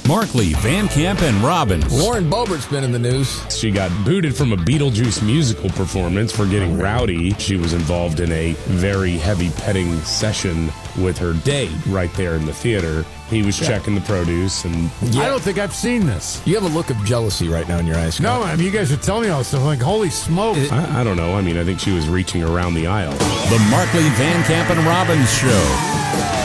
Markley, Van Camp, and Robbins. Lauren Boebert's been in the news. She got booted from a Beetlejuice musical performance for getting rowdy. She was involved in a very heavy petting session with her date right there in the theater. He was checking the produce, and I don't think I've seen this. You have a look of jealousy right now in your eyes. No, man, you guys are telling me all this stuff. I'm like, holy smoke. I don't know. I mean, I think she was reaching around the aisle. The Markley, Van Camp, and Robbins Show.